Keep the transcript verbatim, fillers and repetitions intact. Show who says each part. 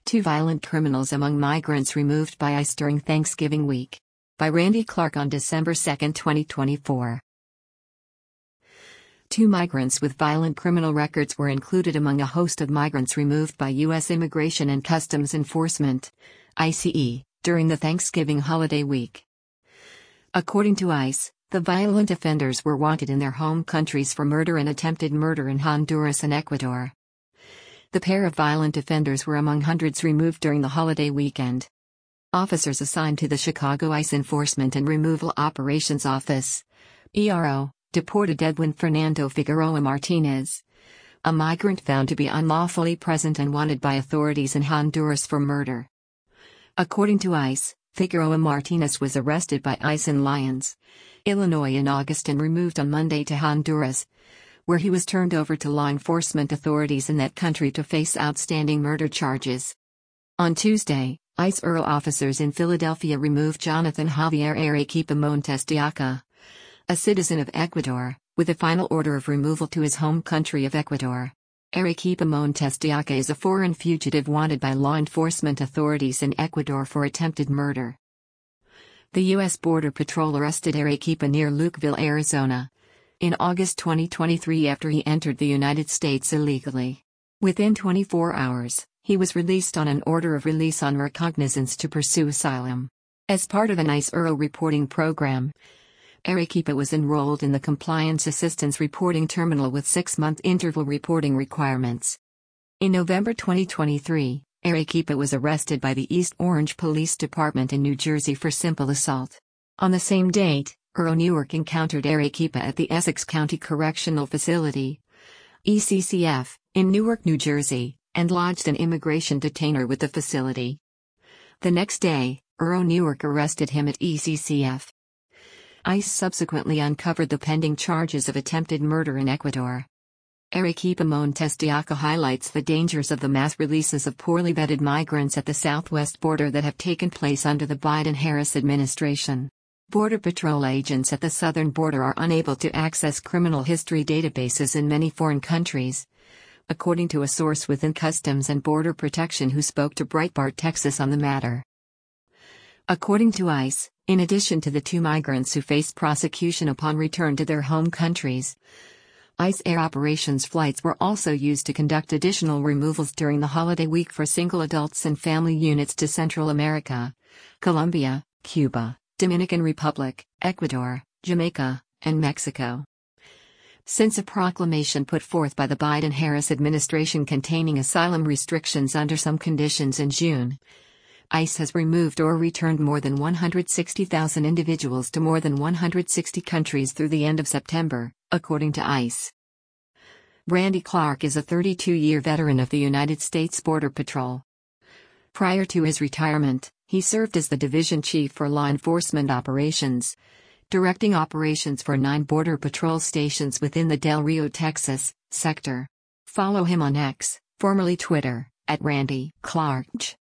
Speaker 1: Two violent criminals among migrants removed by ICE during Thanksgiving week. By Randy Clark on December second, twenty twenty-four. Two migrants with violent criminal records were included among a host of migrants removed by U S Immigration and Customs Enforcement, I C E, during the Thanksgiving holiday week. According to ICE, the violent offenders were wanted in their home countries for murder and attempted murder in Honduras and Ecuador. The pair of violent offenders were among hundreds removed during the holiday weekend. Officers assigned to the Chicago ICE Enforcement and Removal Operations Office, E R O, deported Edwin Fernando Figueroa Martinez, a migrant found to be unlawfully present and wanted by authorities in Honduras for murder. According to ICE, Figueroa Martinez was arrested by ICE in Lyons, Illinois in August and removed on Monday to Honduras, where he was turned over to law enforcement authorities in that country to face outstanding murder charges. On Tuesday, ICE R O officers in Philadelphia removed Jonathan Javier Arequipa Montes de Oca, a citizen of Ecuador, with a final order of removal to his home country of Ecuador. Arequipa Montes de Oca is a foreign fugitive wanted by law enforcement authorities in Ecuador for attempted murder. The U S Border Patrol arrested Arequipa near Lukeville, Arizona, in August twenty twenty-three after he entered the United States illegally. Within twenty-four hours, he was released on an order of release on recognizance to pursue asylum. As part of an ICE R O reporting program, Arequipa was enrolled in the Compliance Assistance Reporting Terminal with six-month interval reporting requirements. In November twenty twenty-three, Arequipa was arrested by the East Orange Police Department in New Jersey for simple assault. On the same date, R O Newark encountered Arequipa at the Essex County Correctional Facility, E C C F, in Newark, New Jersey, and lodged an immigration detainer with the facility. The next day, R O Newark arrested him at E C C F. ICE subsequently uncovered the pending charges of attempted murder in Ecuador. Arequipa Montes de Oca highlights the dangers of the mass releases of poorly vetted migrants at the southwest border that have taken place under the Biden-Harris administration. Border Patrol agents at the southern border are unable to access criminal history databases in many foreign countries, according to a source within Customs and Border Protection who spoke to Breitbart Texas on the matter. According to ICE, in addition to the two migrants who faced prosecution upon return to their home countries, ICE air operations flights were also used to conduct additional removals during the holiday week for single adults and family units to Central America, Colombia, Cuba, Dominican Republic, Ecuador, Jamaica, and Mexico. Since a proclamation put forth by the Biden-Harris administration containing asylum restrictions under some conditions in June, ICE has removed or returned more than one hundred sixty thousand individuals to more than one hundred sixty countries through the end of September, according to ICE. Randy Clark is a thirty-two-year veteran of the United States Border Patrol. Prior to his retirement, he served as the Division Chief for Law Enforcement Operations, directing operations for nine Border Patrol stations within the Del Rio, Texas, sector. Follow him on X, formerly Twitter, at Randy Clark.